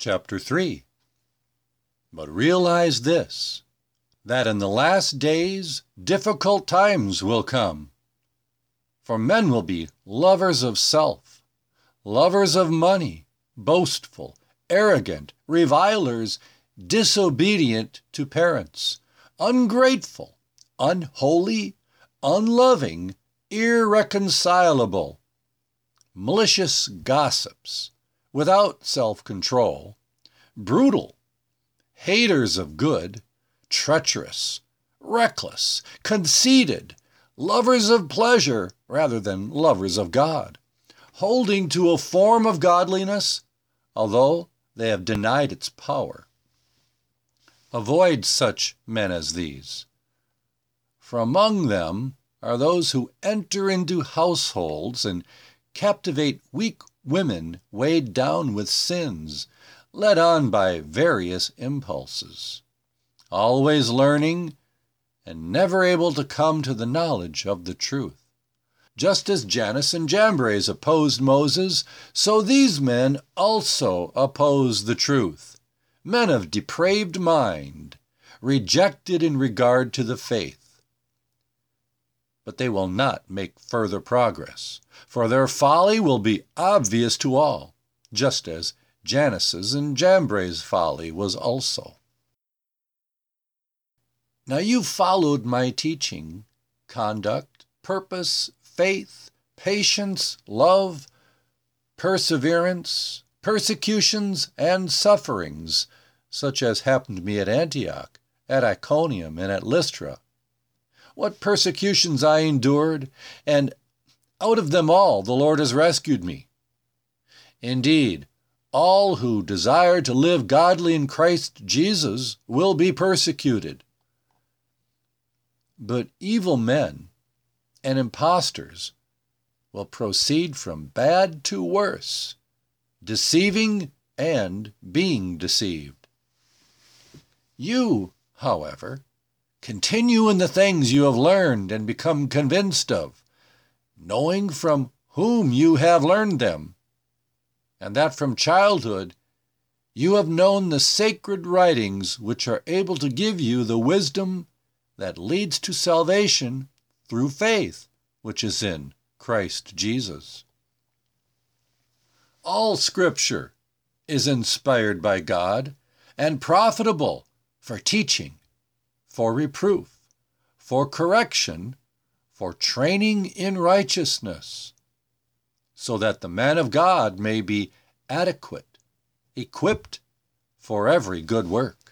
chapter 3. But realize this, that in the last days difficult times will come. For men will be lovers of self, lovers of money, boastful, arrogant, revilers, disobedient to parents, ungrateful, unholy, unloving, irreconcilable, malicious gossips, without self-control, brutal, haters of good, treacherous, reckless, conceited, lovers of pleasure rather than lovers of God, holding to a form of godliness, although they have denied its power. Avoid such men as these. For among them are those who enter into households and captivate weak women weighed down with sins, led on by various impulses, always learning and never able to come to the knowledge of the truth. Just as Jannes and Jambres opposed Moses, so these men also oppose the truth, men of depraved mind, rejected in regard to the faith. But they will not make further progress, for their folly will be obvious to all, just as Jannes's and Jambres' folly was also. Now you followed my teaching, conduct, purpose, faith, patience, love, perseverance, persecutions, and sufferings, such as happened to me at Antioch, at Iconium, and at Lystra. What persecutions I endured, and out of them all the Lord has rescued me. Indeed, all who desire to live godly in Christ Jesus will be persecuted. But evil men and impostors will proceed from bad to worse, deceiving and being deceived. You, however, continue in the things you have learned and become convinced of, knowing from whom you have learned them, and that from childhood you have known the sacred writings which are able to give you the wisdom that leads to salvation through faith, which is in Christ Jesus. All Scripture is inspired by God and profitable for teaching, for reproof, for correction, for training in righteousness, so that the man of God may be adequate, equipped for every good work.